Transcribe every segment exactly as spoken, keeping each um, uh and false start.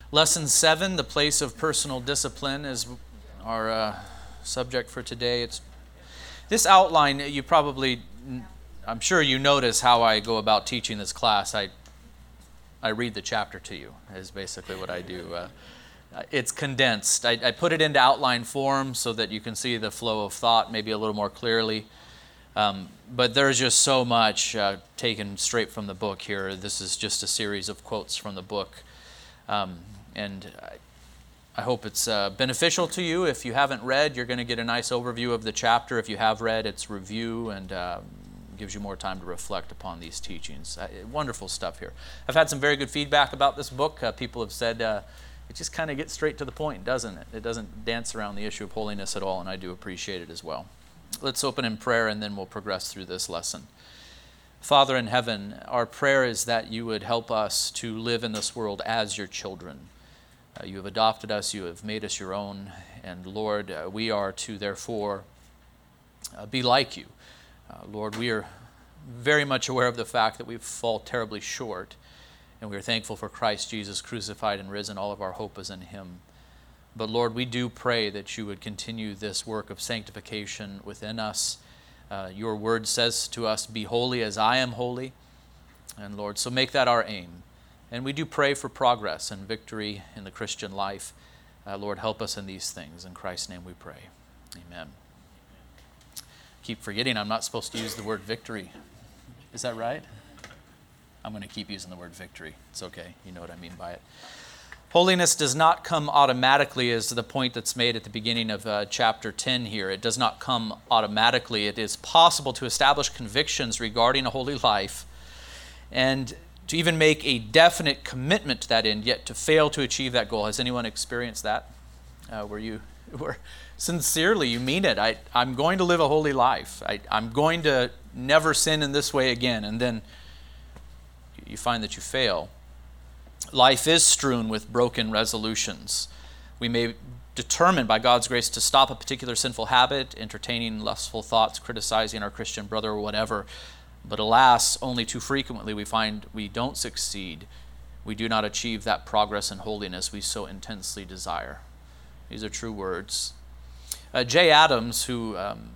Lesson seven, the place of personal discipline, is our uh, subject for today. It's this outline. You probably, I'm sure you notice how I go about teaching this class. I I read the chapter to you, is basically what I do. Uh, it's condensed. I, I put it into outline form so that you can see the flow of thought maybe a little more clearly. Um, but there's just so much uh, taken straight from the book here. This is just a series of quotes from the book. Um, and I, I hope it's uh, beneficial to you. If you haven't read, you're going to get a nice overview of the chapter. If you have read, it's review and uh, gives you more time to reflect upon these teachings. Uh, wonderful stuff here. I've had some very good feedback about this book. Uh, people have said uh, it just kind of gets straight to the point, doesn't it? It doesn't dance around the issue of holiness at all, and I do appreciate it as well. Let's open in prayer and then we'll progress through this lesson. Father in heaven, our prayer is that you would help us to live in this world as your children. Uh, you have adopted us, you have made us your own, and Lord, uh, we are to therefore uh, be like you. Uh, Lord, we are very much aware of the fact that we fall terribly short, and we are thankful for Christ Jesus crucified and risen. All of our hope is in him. But Lord, we do pray that you would continue this work of sanctification within us. Uh, your word says to us, be holy as I am holy. And Lord, so make that our aim. And we do pray for progress and victory in the Christian life. Uh, Lord, help us in these things. In Christ's name we pray. Amen. Keep forgetting I'm not supposed to use the word victory. Is that right? I'm going to keep using the word victory. It's okay. You know what I mean by it. Holiness does not come automatically, is the point that's made at the beginning of uh, chapter ten here. It does not come automatically. It is possible to establish convictions regarding a holy life and to even make a definite commitment to that end, yet to fail to achieve that goal. Has anyone experienced that? Uh, where you, where sincerely you mean it. I, I'm going to live a holy life. I, I'm going to never sin in this way again. And then you find that you fail. Life is strewn with broken resolutions. We may determine by God's grace to stop a particular sinful habit, entertaining lustful thoughts, criticizing our Christian brother or whatever. But alas, only too frequently we find we don't succeed. We do not achieve that progress and holiness we so intensely desire. These are true words. Uh, Jay Adams, who um,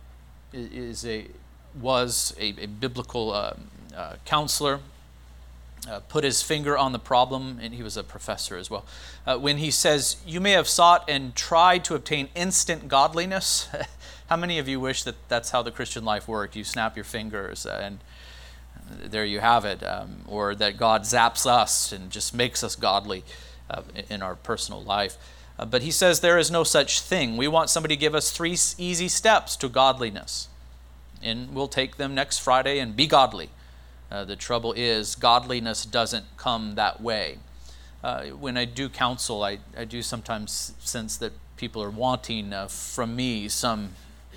is a was a, a biblical uh, uh, counselor, Uh, put his finger on the problem, and he was a professor as well, uh, when he says, you may have sought and tried to obtain instant godliness. How many of you wish that that's how the Christian life worked? You snap your fingers uh, and there you have it. Um, or that God zaps us and just makes us godly uh, in our personal life. Uh, but he says there is no such thing. We want somebody to give us three easy steps to godliness. And we'll take them next Friday and be godly. Uh, the trouble is, godliness doesn't come that way. Uh, when I do counsel, I, I do sometimes sense that people are wanting uh, from me some,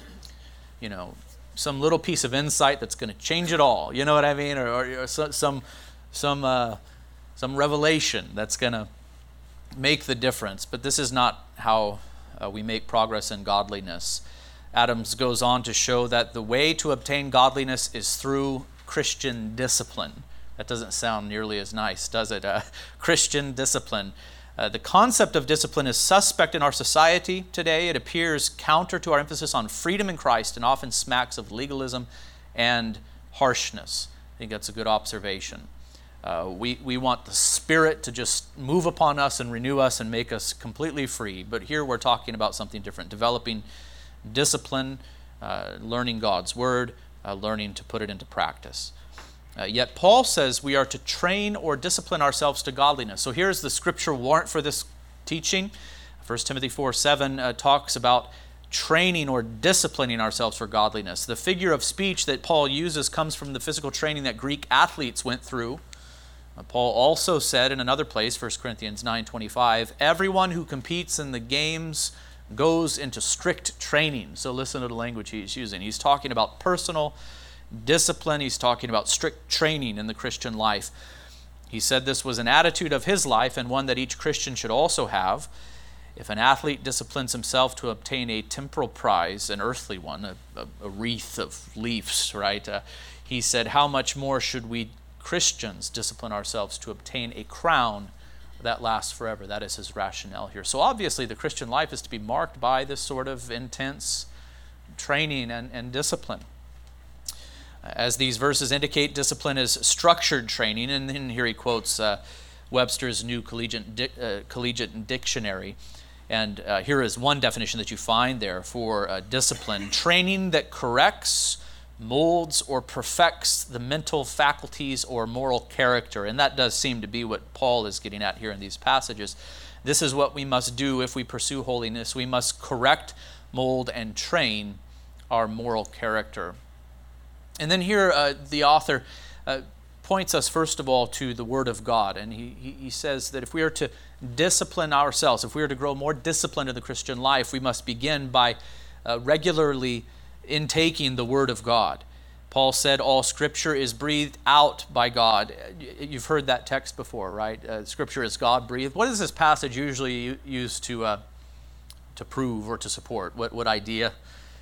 you know, some little piece of insight that's going to change it all. You know what I mean? Or, or, or so, some, some, uh, some revelation that's going to make the difference. But this is not how uh, we make progress in godliness. Adams goes on to show that the way to obtain godliness is through Christian discipline. That doesn't sound nearly as nice, does it? Uh, Christian discipline. Uh, the concept of discipline is suspect in our society today. It appears counter to our emphasis on freedom in Christ and often smacks of legalism and harshness. I think that's a good observation. Uh, we, we want the Spirit to just move upon us and renew us and make us completely free. But here we're talking about something different. Developing discipline, uh, learning God's Word, Uh, learning to put it into practice. Uh, yet Paul says we are to train or discipline ourselves to godliness. So here's the scripture warrant for this teaching. First Timothy four seven uh, talks about training or disciplining ourselves for godliness. The figure of speech that Paul uses comes from the physical training that Greek athletes went through. Uh, Paul also said in another place, First Corinthians nine twenty-five, everyone who competes in the games goes into strict training. So listen to the language he's using. He's talking about personal discipline. He's talking about strict training in the Christian life. He said this was an attitude of his life and one that each Christian should also have. If an athlete disciplines himself to obtain a temporal prize, an earthly one, a, a, a wreath of leaves, right? Uh, he said, how much more should we Christians discipline ourselves to obtain a crown that lasts forever. That is his rationale here. So obviously the Christian life is to be marked by this sort of intense training and, and discipline. As these verses indicate, discipline is structured training, and then here he quotes uh, Webster's New Collegiate, Di- uh, Collegiate Dictionary. And uh, here is one definition that you find there for uh, discipline: training that corrects, molds, or perfects the mental faculties or moral character. And that does seem to be what Paul is getting at here in these passages. This is what we must do if we pursue holiness. We must correct, mold, and train our moral character. And then here uh, the author uh, points us first of all to the Word of God. And he, he, he says that if we are to discipline ourselves, if we are to grow more disciplined in the Christian life, we must begin by uh, regularly intaking the Word of God. Paul said all Scripture is breathed out by God. You've heard that text before, right? Uh, Scripture is God-breathed. What is this passage usually used to uh, to prove or to support? What, what idea?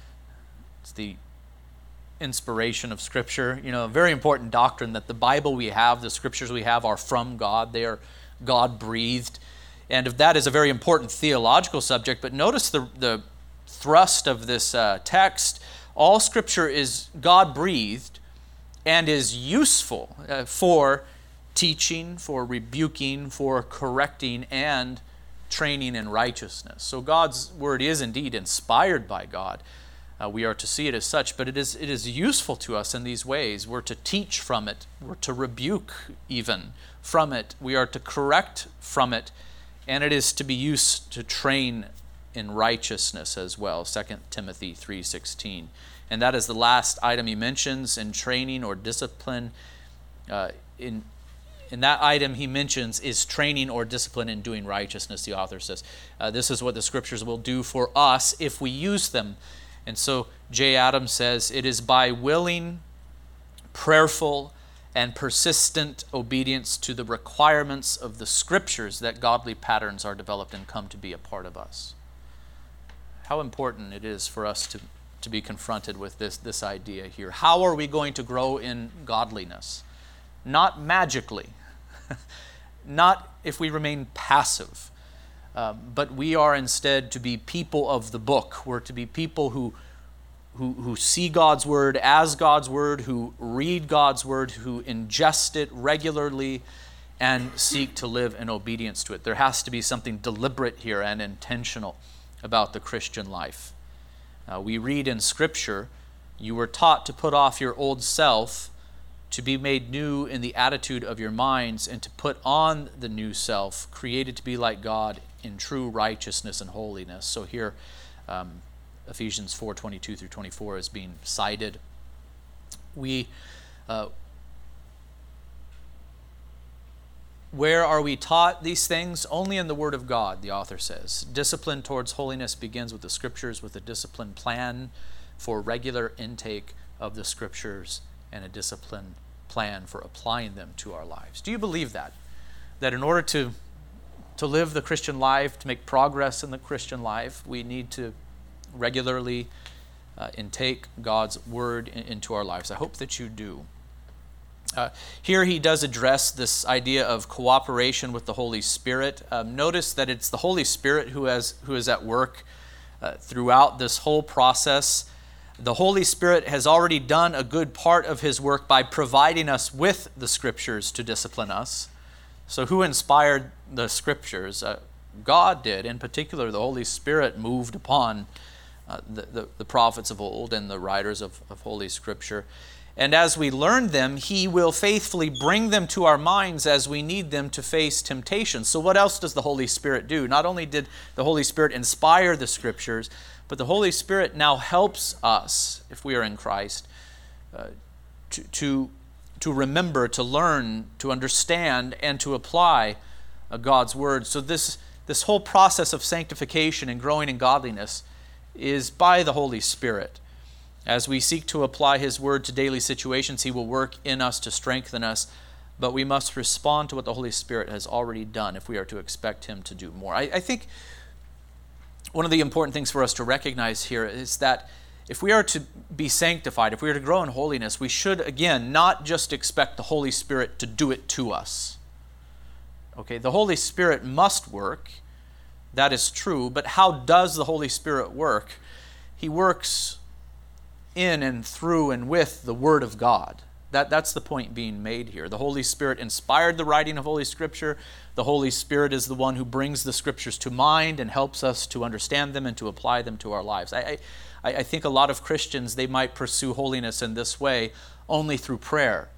It's the inspiration of Scripture. You know, a very important doctrine that the Bible we have, the Scriptures we have, are from God. They are God-breathed. And if that is a very important theological subject, but notice the, the thrust of this uh, text. All Scripture is God-breathed and is useful uh, for teaching, for rebuking, for correcting, and training in righteousness. So God's Word is indeed inspired by God. Uh, we are to see it as such, but it is it is useful to us in these ways. We're to teach from it. We're to rebuke even from it. We are to correct from it, and it is to be used to train in righteousness as well, Second Timothy three sixteen. And that is the last item he mentions in training or discipline. Uh, in, in that item he mentions is training or discipline in doing righteousness, the author says. Uh, this is what the Scriptures will do for us if we use them. And so J. Adams says, it is by willing, prayerful, and persistent obedience to the requirements of the Scriptures that godly patterns are developed and come to be a part of us. How important it is for us to, to be confronted with this, this idea here. How are we going to grow in godliness? Not magically, not if we remain passive. Uh, but we are instead to be people of the book. We're to be people who, who, who see God's Word as God's Word, who read God's Word, who ingest it regularly, and seek to live in obedience to it. There has to be something deliberate here and intentional about the Christian life. Uh, we read in Scripture, you were taught to put off your old self, to be made new in the attitude of your minds, and to put on the new self, created to be like God in true righteousness and holiness. So here, um, Ephesians four twenty-two through twenty-four is being cited. We, uh, where are we taught these things? Only in the Word of God, the author says. Discipline towards holiness begins with the Scriptures, with a discipline plan for regular intake of the Scriptures, and a discipline plan for applying them to our lives. Do you believe that? That in order to To live the Christian life, to make progress in the Christian life, we need to regularly uh, intake God's Word in, into our lives. I hope that you do. Uh, here he does address this idea of cooperation with the Holy Spirit. Um, notice that it's the Holy Spirit who has who is at work uh, throughout this whole process. The Holy Spirit has already done a good part of his work by providing us with the Scriptures to discipline us. So who inspired the Scriptures? Uh, God did. In particular, the Holy Spirit moved upon uh, the, the, the prophets of old and the writers of, of Holy Scripture. And as we learn them, he will faithfully bring them to our minds as we need them to face temptation. So what else does the Holy Spirit do? Not only did the Holy Spirit inspire the Scriptures, but the Holy Spirit now helps us, if we are in Christ, uh, to, to to remember, to learn, to understand, and to apply uh, God's Word. So this, this whole process of sanctification and growing in godliness is by the Holy Spirit. As we seek to apply His Word to daily situations, He will work in us to strengthen us, but we must respond to what the Holy Spirit has already done if we are to expect Him to do more. I, I think one of the important things for us to recognize here is that if we are to be sanctified, if we are to grow in holiness, we should, again, not just expect the Holy Spirit to do it to us. Okay, the Holy Spirit must work. That is true. But how does the Holy Spirit work? He works in and through and with the Word of God. That, that's the point being made here. The Holy Spirit inspired the writing of Holy Scripture. The Holy Spirit is the one who brings the Scriptures to mind and helps us to understand them and to apply them to our lives. I, I, I think a lot of Christians, they might pursue holiness in this way only through prayer.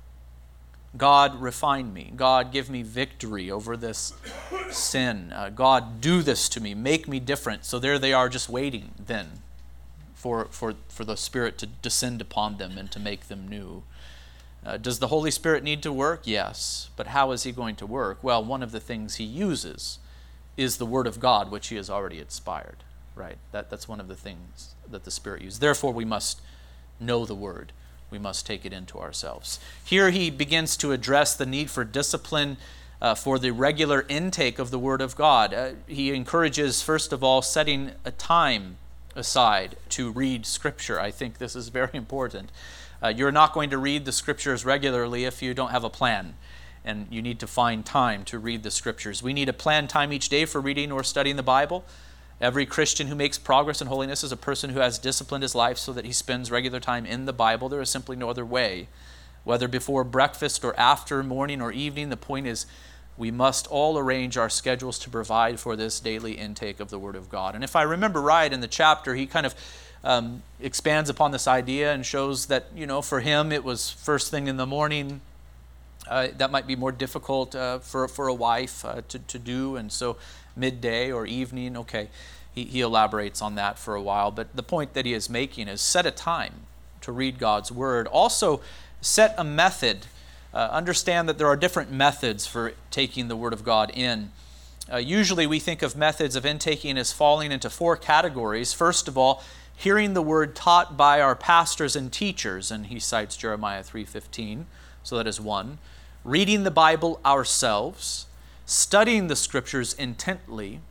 God, refine me. God, give me victory over this sin. Uh, God, do this to me. Make me different. So there they are just waiting then for, for, for the Spirit to descend upon them and to make them new. Uh, does the Holy Spirit need to work? Yes. But how is he going to work? Well, one of the things he uses is the Word of God, which he has already inspired. Right? That, that's one of the things that the Spirit uses. Therefore, we must know the Word. We must take it into ourselves. Here he begins to address the need for discipline uh, for the regular intake of the Word of God. Uh, he encourages, first of all, setting a time aside to read Scripture. I think this is very important. Uh, you're not going to read the Scriptures regularly if you don't have a plan, and you need to find time to read the Scriptures. We need a planned time each day for reading or studying the Bible. Every Christian who makes progress in holiness is a person who has disciplined his life so that he spends regular time in the Bible. There is simply no other way. Whether before breakfast or after morning or evening, the point is we must all arrange our schedules to provide for this daily intake of the Word of God. And if I remember right in the chapter, he kind of um, expands upon this idea and shows that, you know, for him it was first thing in the morning. Uh, that might be more difficult uh, for, for a wife uh, to, to do, and so midday or evening, okay, he, he elaborates on that for a while. But the point that he is making is set a time to read God's Word. Also, set a method. Uh, understand that there are different methods for taking the Word of God in. Uh, usually we think of methods of intaking as falling into four categories. First of all, hearing the Word taught by our pastors and teachers, and he cites Jeremiah three fifteen, so that is one. Reading the Bible ourselves, studying the Scriptures intently,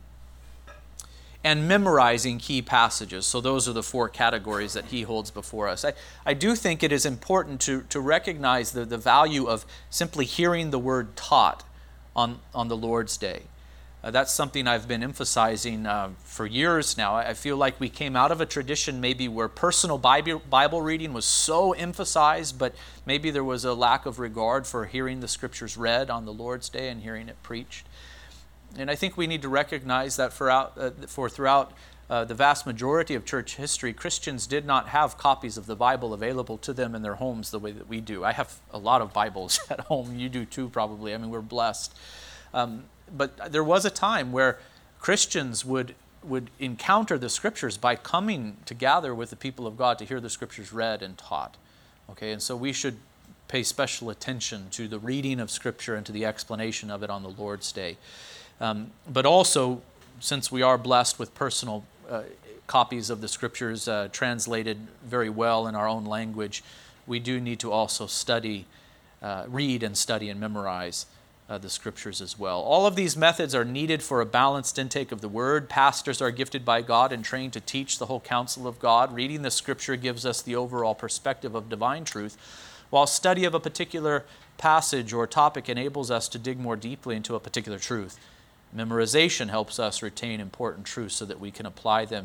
and memorizing key passages. So those are the four categories that he holds before us. I, I do think it is important to, to recognize the, the value of simply hearing the Word taught on, on the Lord's Day. Uh, that's something I've been emphasizing uh, for years now. I feel like we came out of a tradition maybe where personal Bible, Bible reading was so emphasized, but maybe there was a lack of regard for hearing the Scriptures read on the Lord's Day and hearing it preached. And I think we need to recognize that for, out, uh, for throughout uh, the vast majority of church history, Christians did not have copies of the Bible available to them in their homes the way that we do. I have a lot of Bibles at home. You do too, probably. I mean, we're blessed. Um, But there was a time where Christians would would encounter the Scriptures by coming to gather with the people of God to hear the Scriptures read and taught. Okay, and so we should pay special attention to the reading of Scripture and to the explanation of it on the Lord's Day. Um, but also, since we are blessed with personal uh, copies of the Scriptures uh, translated very well in our own language, we do need to also study, uh, read and study and memorize Uh, the Scriptures as well. All of these methods are needed for a balanced intake of the Word. Pastors are gifted by God and trained to teach the whole counsel of God. Reading the Scripture gives us the overall perspective of divine truth, while study of a particular passage or topic enables us to dig more deeply into a particular truth. Memorization helps us retain important truths so that we can apply them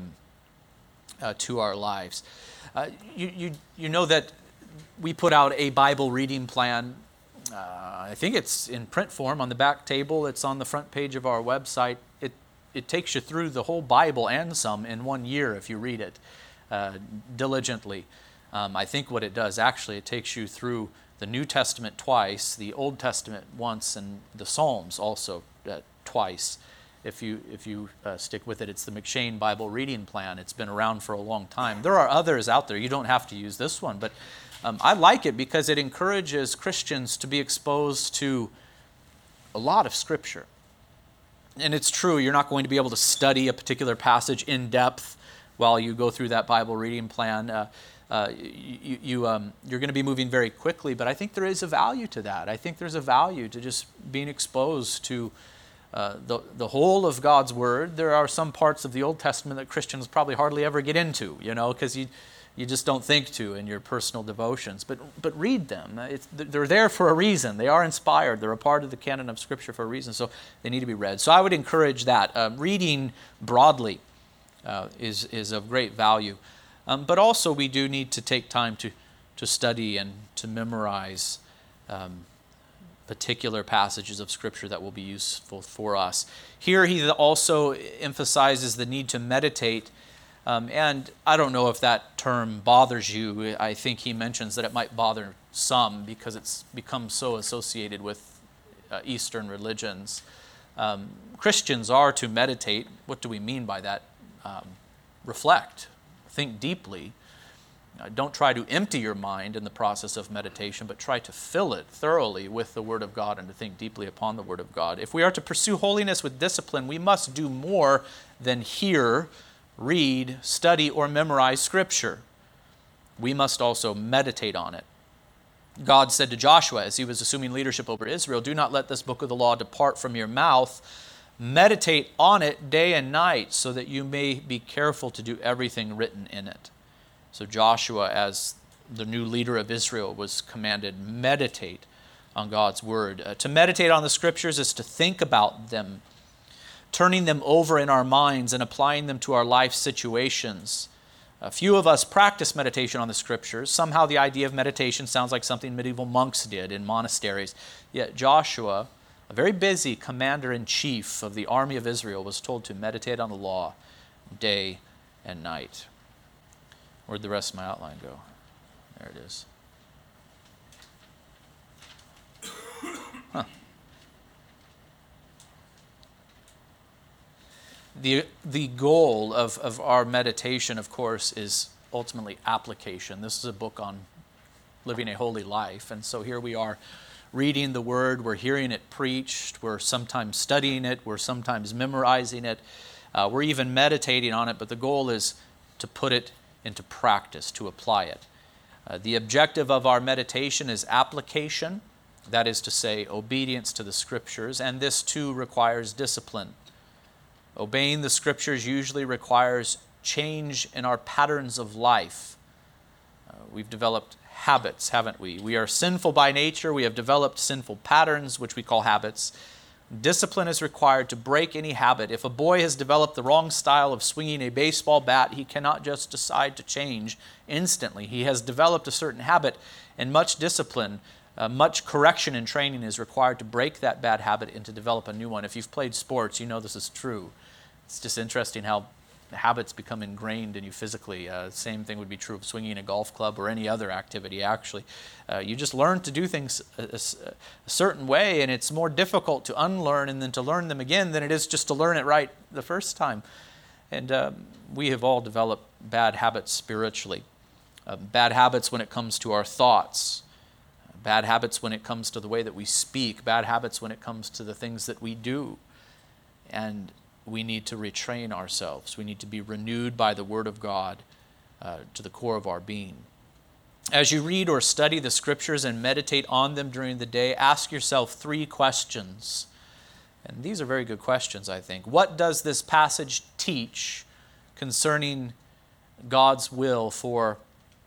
uh, to our lives. Uh, you, you, you know that we put out a Bible reading plan. Uh, I think it's in print form on the back table. It's on the front page of our website. It it takes you through the whole Bible and some in one year if you read it uh, diligently. Um, I think what it does, actually, it takes you through the New Testament twice, the Old Testament once, and the Psalms also uh, twice. If you if you uh, stick with it, it's the McShane Bible Reading Plan. It's been around for a long time. There are others out there. You don't have to use this one, but Um, I like it because it encourages Christians to be exposed to a lot of Scripture. And it's true, you're not going to be able to study a particular passage in depth while you go through that Bible reading plan. Uh, uh, you, you, um, you're going to be moving very quickly, but I think there is a value to that. I think there's a value to just being exposed to uh, the, the whole of God's Word. There are some parts of the Old Testament that Christians probably hardly ever get into, you know, because you you just don't think to in your personal devotions. But but read them. It's, they're there for a reason. They are inspired. They're a part of the canon of Scripture for a reason, so they need to be read. So I would encourage that. Uh, reading broadly uh, is, is of great value. Um, but also we do need to take time to, to study and to memorize um, particular passages of Scripture that will be useful for us. Here he also emphasizes the need to meditate. Um, and I don't know if that term bothers you. I think he mentions that it might bother some because it's become so associated with uh, Eastern religions. Um, Christians are to meditate. What do we mean by that? Um, reflect. Think deeply. Uh, don't try to empty your mind in the process of meditation, but try to fill it thoroughly with the Word of God and to think deeply upon the Word of God. If we are to pursue holiness with discipline, we must do more than hear, read, study, or memorize Scripture. We must also meditate on it. God said to Joshua as he was assuming leadership over Israel, "Do not let this book of the law depart from your mouth. Meditate on it day and night so that you may be careful to do everything written in it." So Joshua, as the new leader of Israel, was commanded, meditate on God's Word. Uh, to meditate on the Scriptures is to think about them, turning them over in our minds and applying them to our life situations. A few of us practice meditation on the Scriptures. Somehow the idea of meditation sounds like something medieval monks did in monasteries. Yet Joshua, a very busy commander-in-chief of the army of Israel, was told to meditate on the law day and night. Where'd the rest of my outline go? There it is. Huh. The, the goal of, of our meditation, of course, is ultimately application. This is a book on living a holy life. And so here we are reading the Word. We're hearing it preached. We're sometimes studying it. We're sometimes memorizing it. Uh, we're even meditating on it. But the goal is to put it into practice, to apply it. Uh, the objective of our meditation is application. That is to say, obedience to the Scriptures. And this too requires discipline. Obeying the Scriptures usually requires change in our patterns of life. Uh, we've developed habits, haven't we? We are sinful by nature. We have developed sinful patterns, which we call habits. Discipline is required to break any habit. If a boy has developed the wrong style of swinging a baseball bat, he cannot just decide to change instantly. He has developed a certain habit, and much discipline, uh, much correction and training is required to break that bad habit and to develop a new one. If you've played sports, you know this is true. It's just interesting how habits become ingrained in you physically. Uh, same thing would be true of swinging a golf club or any other activity, actually. Uh, you just learn to do things a, a, a certain way, and it's more difficult to unlearn and then to learn them again than it is just to learn it right the first time. And um, we have all developed bad habits spiritually. Uh, bad habits when it comes to our thoughts. Bad habits when it comes to the way that we speak. Bad habits when it comes to the things that we do. And we need to retrain ourselves. We need to be renewed by the Word of God uh, to the core of our being. As you read or study the Scriptures and meditate on them during the day, ask yourself three questions. And these are very good questions, I think. What does this passage teach concerning God's will for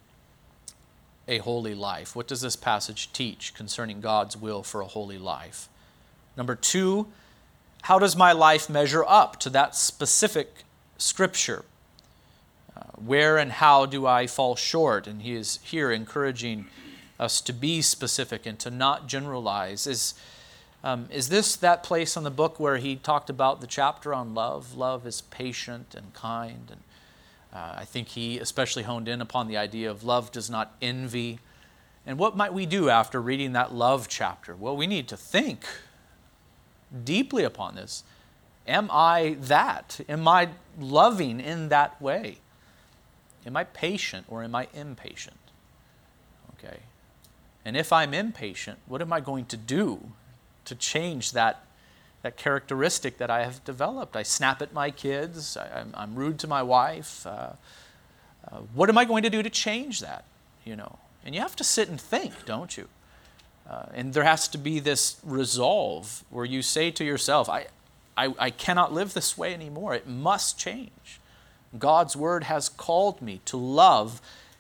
a holy life? What does this passage teach concerning God's will for a holy life? Number two, how does my life measure up to that specific Scripture? Uh, where and how do I fall short? And he is here encouraging us to be specific and to not generalize. Is, um, is this that place in the book where he talked about the chapter on love? Love is patient and kind. And uh, I think he especially honed in upon the idea of love does not envy. And what might we do after reading that love chapter? Well, we need to think deeply upon this. Am I that? Am I loving in that way? Am I patient or am I impatient? Okay. And if I'm impatient, what am I going to do to change that, that characteristic that I have developed? I snap at my kids. I, I'm, I'm rude to my wife. Uh, uh, what am I going to do to change that? You know, and you have to sit and think, don't you? Uh, and there has to be this resolve where you say to yourself, I, I, I cannot live this way anymore. It must change. God's Word has called me to love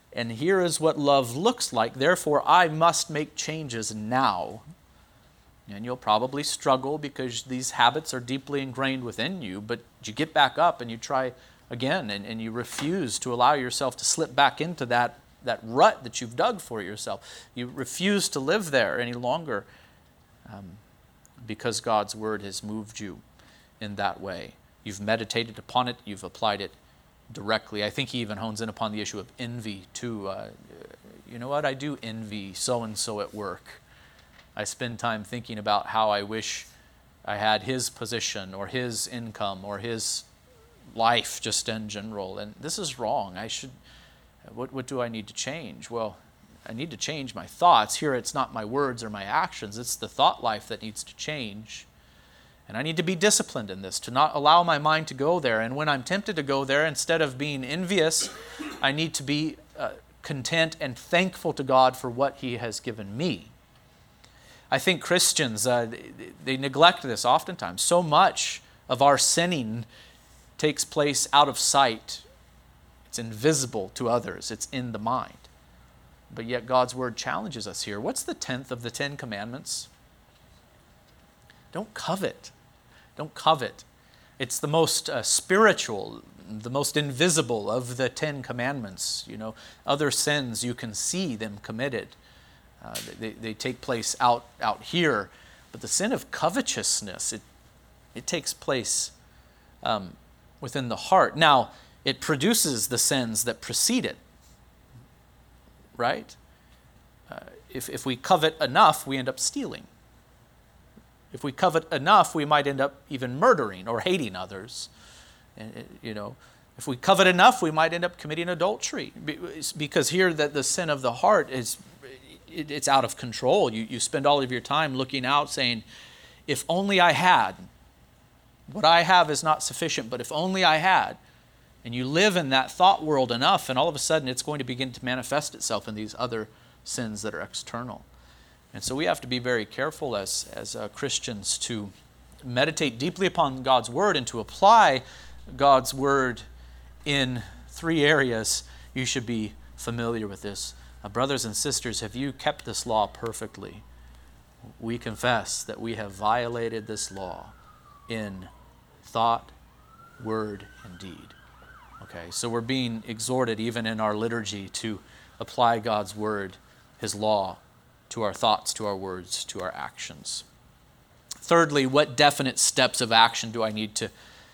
And here is what love looks like. Therefore, I must make changes now. And you'll probably struggle because these habits are deeply ingrained within you, but you get back up and you try again, and, and you refuse to allow yourself to slip back into that, that rut that you've dug for yourself. You refuse to live there any longer um, because God's word has moved you in that way. You've meditated upon it, you've applied it directly. I think he even hones in upon the issue of envy too. Uh, you know what? I do envy so-and-so at work. I spend time thinking about how I wish I had his position or his income or his life just in general. And this is wrong. I should, what, what do I need to change? Well, I need to change my thoughts. Here it's not my words or my actions. It's the thought life that needs to change. And I need to be disciplined in this, to not allow my mind to go there. And when I'm tempted to go there, instead of being envious, I need to be uh, content and thankful to God for what he has given me. I think Christians, uh, they, they neglect this oftentimes. So much of our sinning takes place out of sight. It's invisible to others. It's in the mind. But yet God's word challenges us here. What's the tenth of the Ten Commandments? Don't covet. Don't covet. It's the most uh, spiritual, the most invisible of the Ten Commandments. You know, other sins, you can see them committed. Uh, they, they take place out, out here. But the sin of covetousness, it, it takes place um, within the heart. Now, it produces the sins that precede it. Right? Uh, if, if we covet enough, we end up stealing. If we covet enough, we might end up even murdering or hating others. And, you know, if we covet enough, we might end up committing adultery. Because here that the sin of the heart is, it, it's out of control. You, you spend all of your time looking out saying, if only I had. What I have is not sufficient, but if only I had. And you live in that thought world enough, and all of a sudden it's going to begin to manifest itself in these other sins that are external. And so we have to be very careful as, as uh, Christians to meditate deeply upon God's word and to apply God's word in three areas. You should be familiar with this. Uh, brothers and sisters, have you kept this law perfectly? We confess that we have violated this law in thought, word, and deed. Okay, so we're being exhorted even in our liturgy to apply God's word, his law, to our thoughts, to our words, to our actions. Thirdly, what definite steps of action do I need to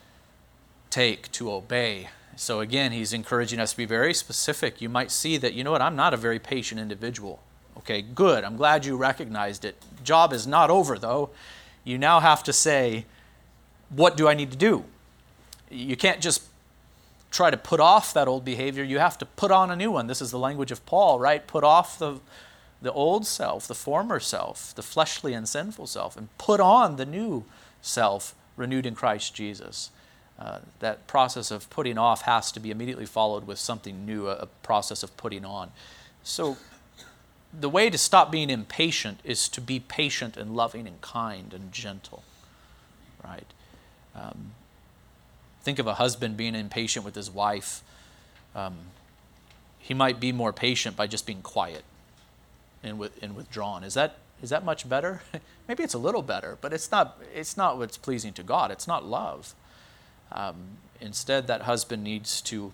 take to obey? So again, he's encouraging us to be very specific. You might see that, you know what, I'm not a very patient individual. Okay, good. I'm glad you recognized it. Job is not over, though. You now have to say, what do I need to do? You can't just try to put off that old behavior. You have to put on a new one. This is the language of Paul, right? Put off the the old self, the former self, the fleshly and sinful self, and put on the new self renewed in Christ Jesus. Uh, that process of putting off has to be immediately followed with something new, a, a process of putting on. So the way to stop being impatient is to be patient and loving and kind and gentle, right? Um, think of a husband being impatient with his wife. Um, he might be more patient by just being quiet and, with, and withdrawn. Is that is that much better? Maybe it's a little better, but it's not. It's not what's pleasing to God. It's not love. Um, instead, that husband needs to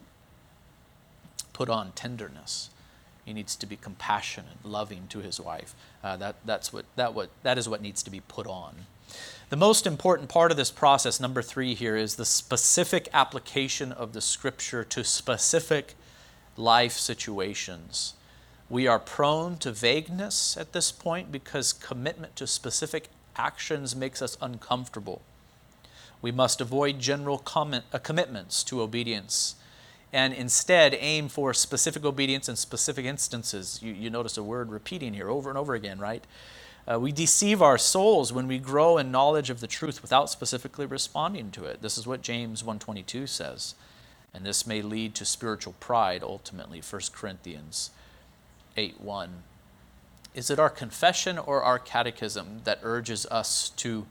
put on tenderness. He needs to be compassionate, loving to his wife. Uh, that that's what that what that is what needs to be put on. The most important part of this process, number three here, is the specific application of the Scripture to specific life situations. We are prone to vagueness at this point because commitment to specific actions makes us uncomfortable. We must avoid general comment, uh, commitments to obedience and instead aim for specific obedience in specific instances. You, you notice a word repeating here over and over again, right? Uh, we deceive our souls when we grow in knowledge of the truth without specifically responding to it. This is what James one twenty-two says. And this may lead to spiritual pride ultimately, First Corinthians eight one. Is it our confession or our catechism that urges us to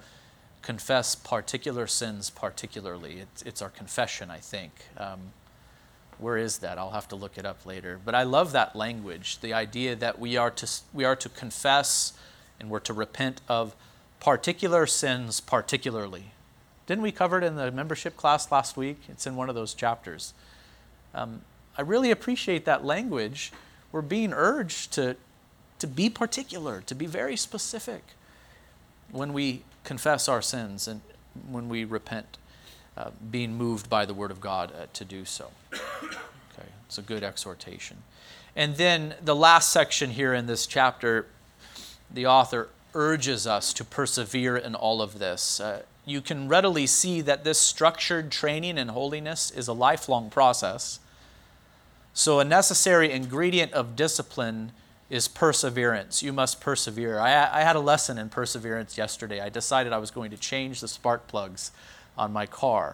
confess particular sins particularly? It's, it's our confession, I think. Um, Where is that? I'll have to look it up later. But I love that language, the idea that we are to we are to confess and we're to repent of particular sins particularly. Didn't we cover it in the membership class last week? It's in one of those chapters. Um, I really appreciate that language. We're being urged to, to be particular, to be very specific when we confess our sins and when we repent, uh, being moved by the Word of God uh, to do so. Okay, it's a good exhortation. And then the last section here in this chapter, the author urges us to persevere in all of this. Uh, you can readily see that this structured training in holiness is a lifelong process. So a necessary ingredient of discipline is perseverance. You must persevere. I, I had a lesson in perseverance yesterday. I decided I was going to change the spark plugs on my car.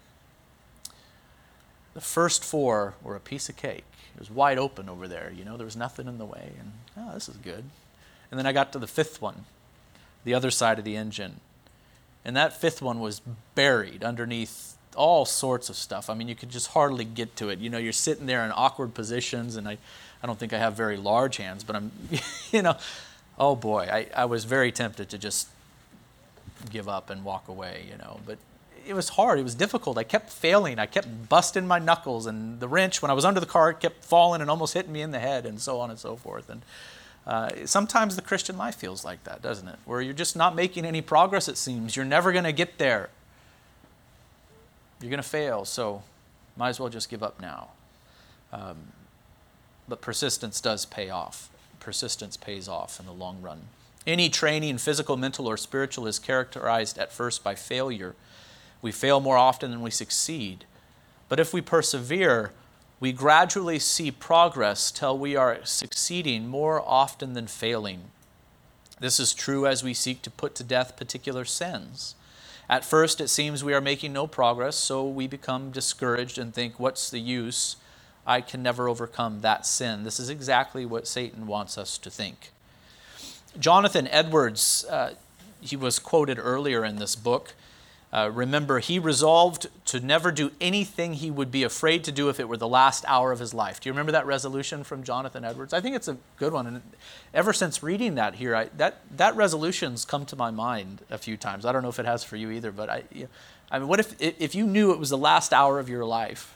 The first four were a piece of cake. It was wide open over there. You know, there was nothing in the way. And, oh, this is good. And then I got to the fifth one, the other side of the engine. And that fifth one was buried underneath all sorts of stuff. I mean, you could just hardly get to it. You know, you're sitting there in awkward positions, and I, I don't think I have very large hands, but I'm, you know, oh boy, I, I was very tempted to just give up and walk away, you know. But it was hard. It was difficult. I kept failing. I kept busting my knuckles, and the wrench, when I was under the car, it kept falling and almost hitting me in the head, and so on and so forth. And Uh, sometimes the Christian life feels like that, doesn't it? Where you're just not making any progress, it seems. You're never going to get there. You're going to fail, so might as well just give up now. Um, but persistence does pay off. Persistence pays off in the long run. Any training, physical, mental, or spiritual, is characterized at first by failure. We fail more often than we succeed. But if we persevere, we gradually see progress till we are succeeding more often than failing. This is true as we seek to put to death particular sins. At first, it seems we are making no progress, so we become discouraged and think, what's the use? I can never overcome that sin. This is exactly what Satan wants us to think. Jonathan Edwards, uh, he was quoted earlier in this book. Uh, remember, he resolved to never do anything he would be afraid to do if it were the last hour of his life. Do you remember that resolution from Jonathan Edwards? I think it's a good one. And ever since reading that here, I, that, that resolution's come to my mind a few times. I don't know if it has for you either, but I, you know, I mean, what if, if you knew it was the last hour of your life?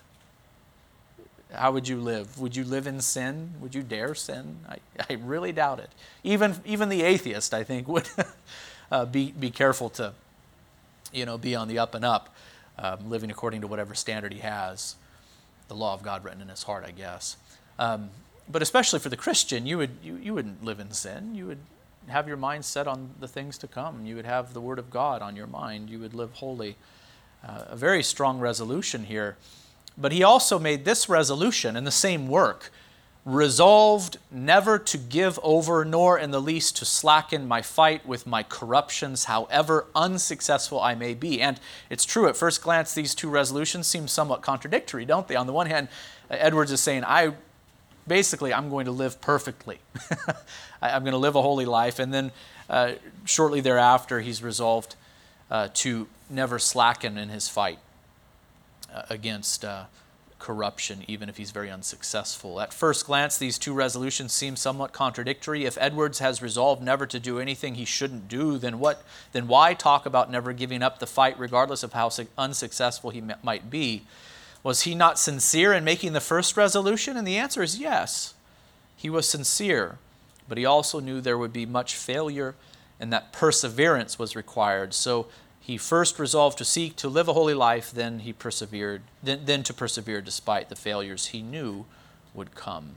How would you live? Would you live in sin? Would you dare sin? I, I really doubt it. Even, even the atheist, I think, would uh, be, be careful to you know, be on the up and up, um, living according to whatever standard he has, the law of God written in his heart, I guess. Um, but especially for the Christian, you would you, you wouldn't live in sin. You would have your mind set on the things to come. You would have the Word of God on your mind. You would live holy. Uh, a very strong resolution here. But he also made this resolution in the same work, resolved never to give over, nor in the least to slacken my fight with my corruptions, however unsuccessful I may be. And it's true, at first glance, these two resolutions seem somewhat contradictory, don't they? On the one hand, Edwards is saying, I basically, I'm going to live perfectly. I'm going to live a holy life. And then uh, shortly thereafter, he's resolved uh, to never slacken in his fight uh, against uh, corruption, even if he's very unsuccessful. At first glance, these two resolutions seem somewhat contradictory. If Edwards has resolved never to do anything he shouldn't do, then what? Then why talk about never giving up the fight, regardless of how unsuccessful he might be? Was he not sincere in making the first resolution? And the answer is yes. He was sincere, but he also knew there would be much failure and that perseverance was required. So he first resolved to seek to live a holy life, then he persevered, then, then to persevere despite the failures he knew would come.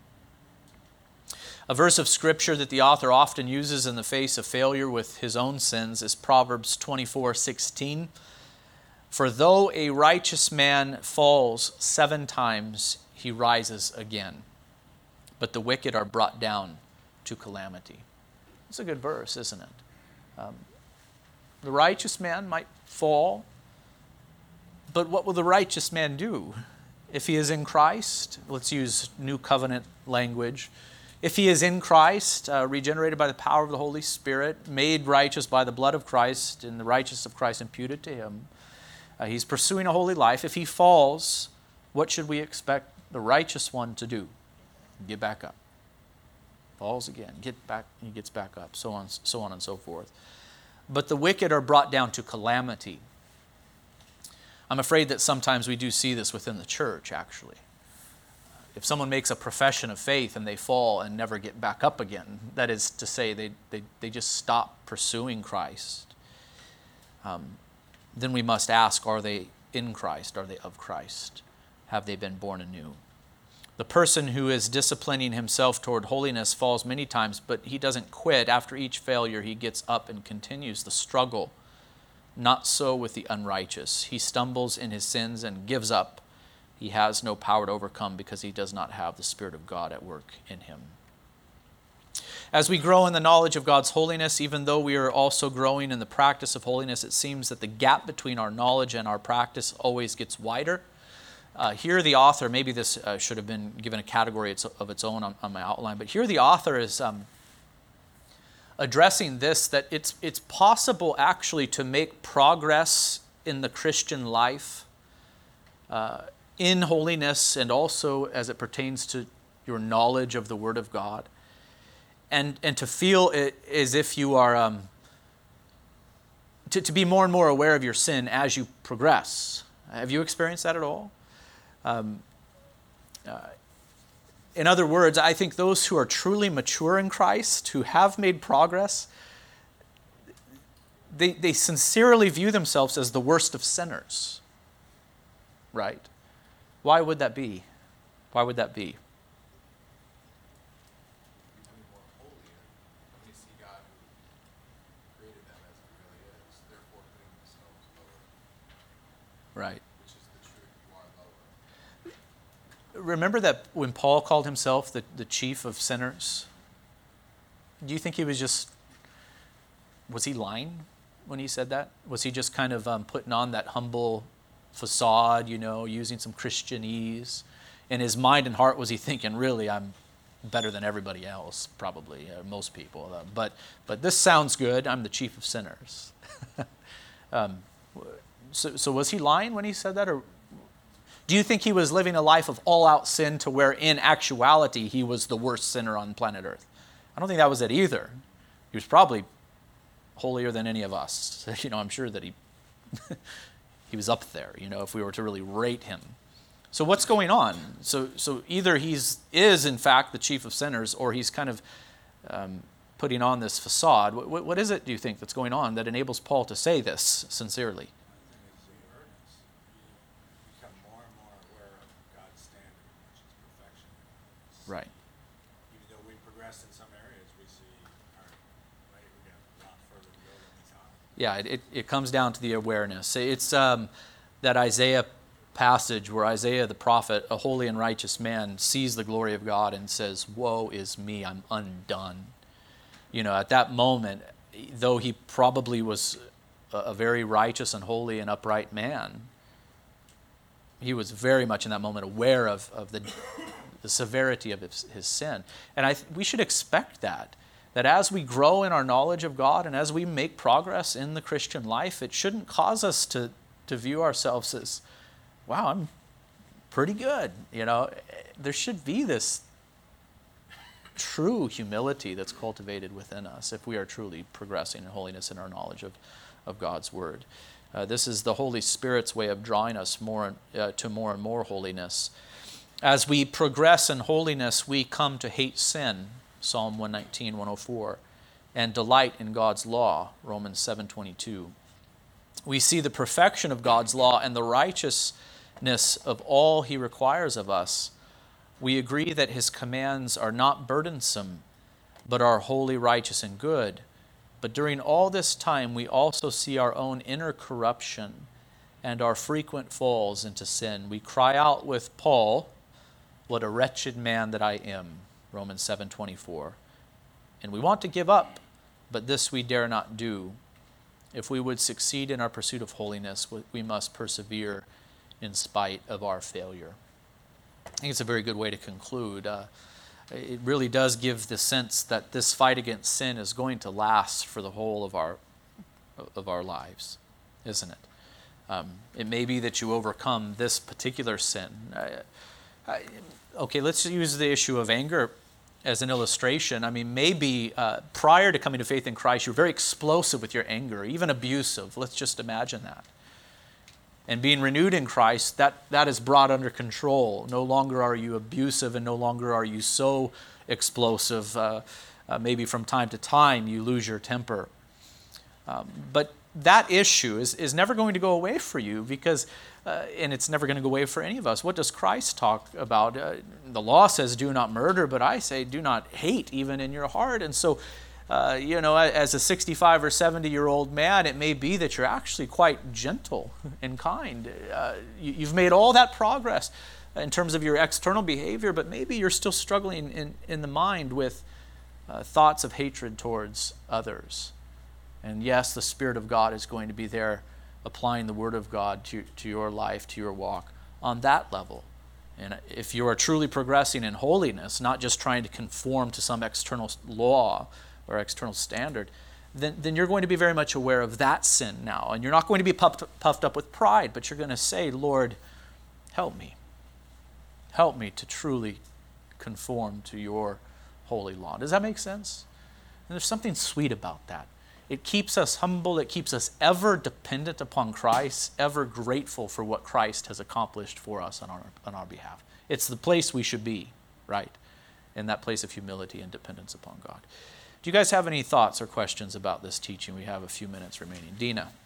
A verse of Scripture that the author often uses in the face of failure with his own sins is Proverbs twenty-four sixteen. For though a righteous man falls seven times, he rises again, but the wicked are brought down to calamity. It's a good verse, isn't it? Um, The righteous man might fall, but what will the righteous man do? If he is in Christ, let's use New Covenant language. If he is in Christ, uh, regenerated by the power of the Holy Spirit, made righteous by the blood of Christ, and the righteousness of Christ imputed to him, uh, he's pursuing a holy life. If he falls, what should we expect the righteous one to do? Get back up. Falls again, get back, he gets back up, so on, so on and so forth. But the wicked are brought down to calamity. I'm afraid that sometimes we do see this within the church, actually. If someone makes a profession of faith and they fall and never get back up again, that is to say they, they, they just stop pursuing Christ, um, then we must ask, are they in Christ? Are they of Christ? Have they been born anew? The person who is disciplining himself toward holiness falls many times, but he doesn't quit. After each failure, he gets up and continues the struggle. Not so with the unrighteous. He stumbles in his sins and gives up. He has no power to overcome because he does not have the Spirit of God at work in him. As we grow in the knowledge of God's holiness, even though we are also growing in the practice of holiness, it seems that the gap between our knowledge and our practice always gets wider. Uh, here the author, maybe this uh, should have been given a category of its own on, on my outline, but here the author is um, addressing this, that it's, it's possible actually to make progress in the Christian life, uh, in holiness, and also as it pertains to your knowledge of the Word of God, and, and to feel it as if you are, um, to, to be more and more aware of your sin as you progress. Have you experienced that at all? Um, uh, in other words, I think those who are truly mature in Christ, who have made progress, they, they sincerely view themselves as the worst of sinners. Right? Why would that be? Why would that be? Right. Remember that when Paul called himself the, the chief of sinners? Do you think he was just, was he lying when he said that? Was he just kind of um, putting on that humble facade, you know, using some Christianese? In his mind and heart, was he thinking, really, I'm better than everybody else, probably, uh, most people. Uh, but but this sounds good, I'm the chief of sinners. um, so, so was he lying when he said that? Or do you think he was living a life of all-out sin to where in actuality he was the worst sinner on planet Earth? I don't think that was it either. He was probably holier than any of us. You know, I'm sure that he he was up there, you know, if we were to really rate him. So what's going on? So so either he's is in fact the chief of sinners, or he's kind of um, putting on this facade. What, what is it, do you think, that's going on that enables Paul to say this sincerely? Right. Even though we progressed in some areas, we see our way, we got a lot further to go than we thought. Yeah, it, it comes down to the awareness. It's um, that Isaiah passage where Isaiah the prophet, a holy and righteous man, sees the glory of God and says, "Woe is me, I'm undone." You know, at that moment, though he probably was a, a very righteous and holy and upright man, he was very much in that moment aware of, of the the severity of his, his sin. And I th- we should expect that, that as we grow in our knowledge of God and as we make progress in the Christian life, it shouldn't cause us to, to view ourselves as, wow, I'm pretty good. You know, there should be this true humility that's cultivated within us if we are truly progressing in holiness in our knowledge of, of God's Word. Uh, this is the Holy Spirit's way of drawing us more uh, to more and more holiness. As we progress in holiness, we come to hate sin, Psalm one nineteen, one oh four, and delight in God's law, Romans seven twenty-two. We see the perfection of God's law and the righteousness of all He requires of us. We agree that His commands are not burdensome, but are holy, righteous, and good. But during all this time, we also see our own inner corruption and our frequent falls into sin. We cry out with Paul, "What a wretched man that I am," Romans seven twenty-four. And we want to give up, but this we dare not do. If we would succeed in our pursuit of holiness, we must persevere in spite of our failure. I think it's a very good way to conclude. Uh, it really does give the sense that this fight against sin is going to last for the whole of our of our lives, isn't it? Um, it may be that you overcome this particular sin. Uh, I, okay, let's use the issue of anger as an illustration. I mean, maybe uh, prior to coming to faith in Christ, you were very explosive with your anger, even abusive. Let's just imagine that. And being renewed in Christ, that, that is brought under control. No longer are you abusive, and no longer are you so explosive. Uh, uh, maybe from time to time you lose your temper. Um, but that issue is, is never going to go away for you because, uh, and it's never going to go away for any of us. What does Christ talk about? Uh, the law says do not murder, but I say do not hate even in your heart. And so, uh, you know, as a sixty-five or seventy-year-old man, it may be that you're actually quite gentle and kind. Uh, you, you've made all that progress in terms of your external behavior, but maybe you're still struggling in, in the mind with uh, thoughts of hatred towards others. And yes, the Spirit of God is going to be there applying the Word of God to, to your life, to your walk on that level. And if you are truly progressing in holiness, not just trying to conform to some external law or external standard, then, then you're going to be very much aware of that sin now. And you're not going to be puffed, puffed up with pride, but you're going to say, Lord, help me. Help me to truly conform to your holy law. Does that make sense? And there's something sweet about that. It keeps us humble. It keeps us ever dependent upon Christ, ever grateful for what Christ has accomplished for us on our, on our behalf. It's the place we should be, right? In that place of humility and dependence upon God. Do you guys have any thoughts or questions about this teaching? We have a few minutes remaining. Dina. Um,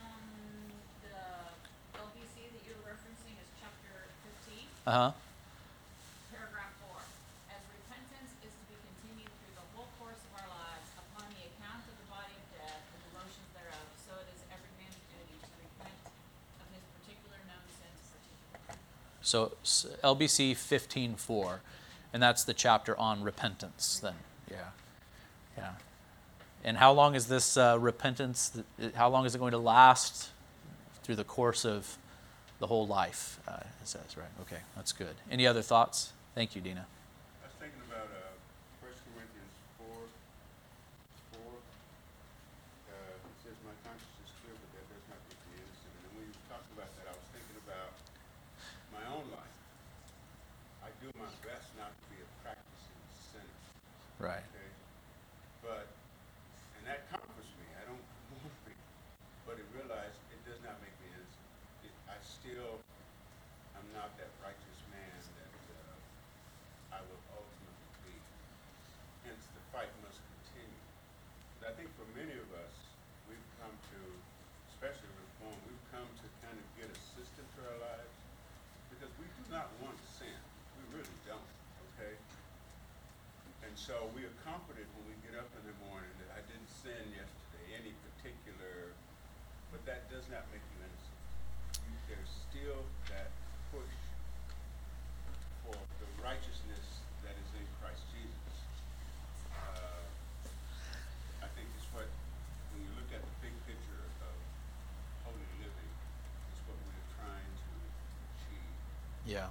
the L B C that you're referencing is chapter fifteen. Uh-huh. Paragraph four. As repentance is to be continued through the whole course of our lives, upon the account of the body of death and the motions thereof, so it is every man's duty to repent of his particular known sins particularly. So L B C fifteen four, and that's the chapter on repentance then. Yeah. Yeah. And how long is this uh, repentance, how long is it going to last? Through the course of the whole life, uh, it says, right? Okay, that's good. Any other thoughts? Thank you, Dina. I was thinking about uh, First Corinthians four, four. Uh, it says, my conscience is clear, but that does not make me innocent. And when you talked about that, I was thinking about my own life. I do my best not to be a practicing sinner. Right. Okay? But, and that comforts me. I don't want to be. But I realize it does not make me innocent. It, I still, I'm not that righteous man that uh, I will ultimately be. Hence, the fight must continue. But I think for many of us, we've come to, especially reform, we've come to kind of get a system to our lives because we do not want sin. We really don't, okay? And so we are comforted when we get up in the morning that I didn't sin yesterday, any particular, but that does not make you innocent. You, there's still that push for the righteousness that is in Christ Jesus. Uh, I think it's what, when you look at the big picture of holy living, it's what we're trying to achieve. Yeah.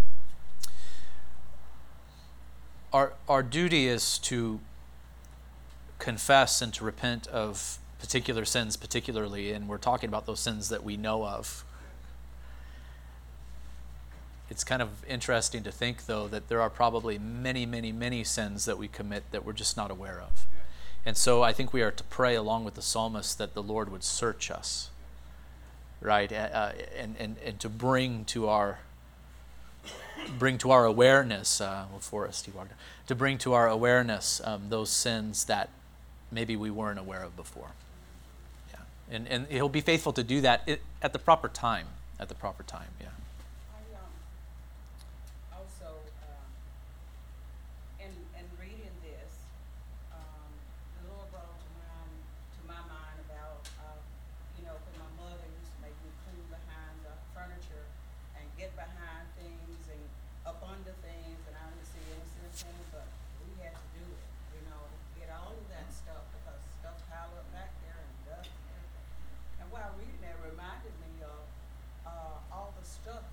Our, our duty is to confess and to repent of particular sins particularly, and we're talking about those sins that we know of. It's kind of interesting to think, though, that there are probably many, many, many sins that we commit that we're just not aware of. Yeah. And so I think we are to pray along with the psalmist that the Lord would search us, right, uh, and, and, and to bring to our bring to our awareness, uh, well, Forrest, he walked, to bring to our awareness um, those sins that maybe we weren't aware of before. Yeah, and and He'll be faithful to do that at the proper time. At the proper time, yeah. I um, also, um, in in reading this, um, the Lord brought to mind to my mind about, uh, you know, when my mother used to make me clean behind the furniture and get behind things and up under things, and I didn't see any sense in it, but we had to do it, you know, get all of that stuff because stuff piled up back there and dust and everything. And while reading that, it reminded me of uh, all the stuff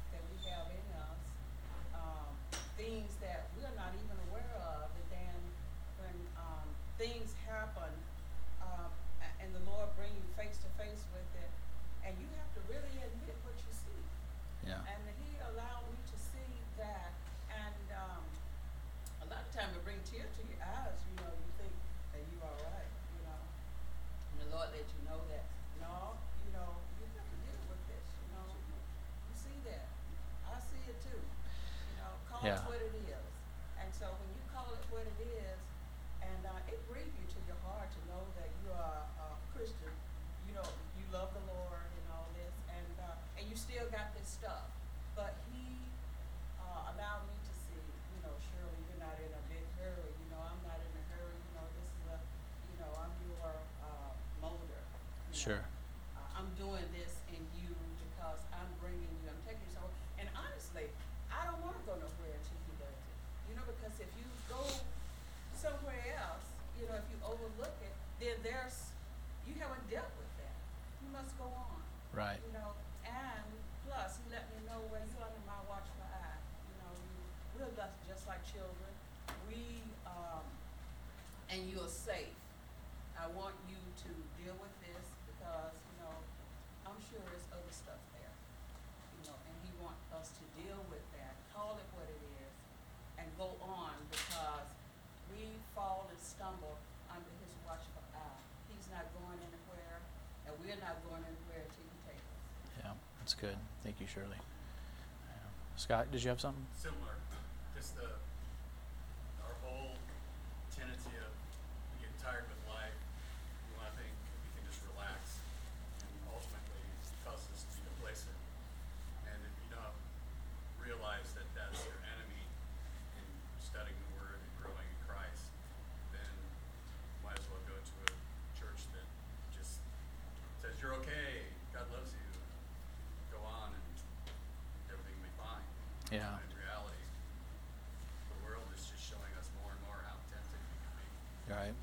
it Yeah. what it is. And so when you call it what it is, and uh, it grieves you to your heart to know that you are a Christian, you know, you love the Lord and all this, and uh, and you still got this stuff. But He uh, allowed me to see, you know, Shirley, you're not in a big hurry. You know, I'm not in a hurry. You know, this is a, you know, I'm your uh, molder. You Sure. Know. Uh, I'm doing this in you because I'm bringing you. I'm taking you somewhere. And honestly, I don't want to go nowhere until He does it. You know, because if you go somewhere else, you know, if you overlook it, then there's, you haven't dealt with that. You must go on. Right. You know, and plus He let me know where you under my watchful eye. You know, you, we're just, just like children. We, um, and you're safe. I want you to deal with this because, you know, I'm sure there's other stuff there. You know, and He wants us to deal with that, call it what it is, and go on because we fall and stumble under His watchful eye. He's not going anywhere, and we're not going anywhere until He takes us. Yeah, that's good. Thank you, Shirley. Yeah. Scott, did you have something? Similar, just the, our whole tendency of getting tired with life, we want to think we can just relax, and ultimately it causes us to be complacent. And if you don't realize that that's your enemy in studying the Word and growing in Christ, then might as well go to a church that just says you're okay, God loves you, go on and everything will be fine. Yeah. In reality, the world is just showing us more and more how tempted we can be. Right.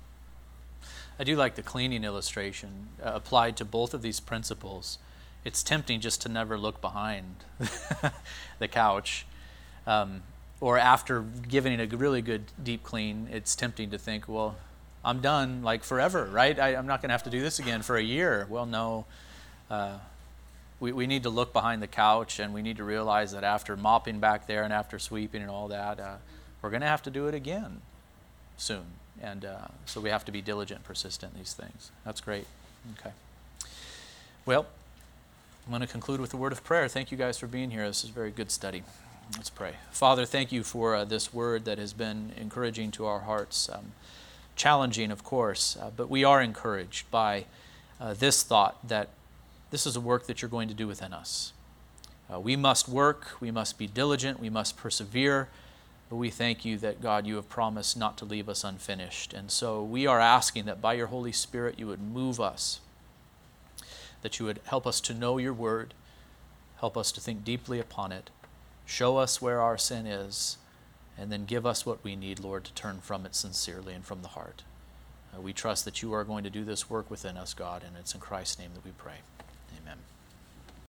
I do like the cleaning illustration uh, applied to both of these principles. It's tempting just to never look behind the couch. Um, or after giving it a really good deep clean, it's tempting to think, well, I'm done like forever, right? I, I'm not going to have to do this again for a year. Well, no. Uh, we, we need to look behind the couch, and we need to realize that after mopping back there and after sweeping and all that, uh, we're going to have to do it again soon. And uh, so we have to be diligent and persistent in these things. That's great. Okay. Well, I'm going to conclude with a word of prayer. Thank you guys for being here. This is a very good study. Let's pray. Father, thank you for uh, this word that has been encouraging to our hearts. Um, challenging, of course, uh, but we are encouraged by uh, this thought that this is a work that you're going to do within us. Uh, we must work, we must be diligent, we must persevere, but we thank you that, God, you have promised not to leave us unfinished. And so we are asking that by your Holy Spirit you would move us, that you would help us to know your word, help us to think deeply upon it, show us where our sin is, and then give us what we need, Lord, to turn from it sincerely and from the heart. Uh, we trust that you are going to do this work within us, God, and it's in Christ's name that we pray. Amen.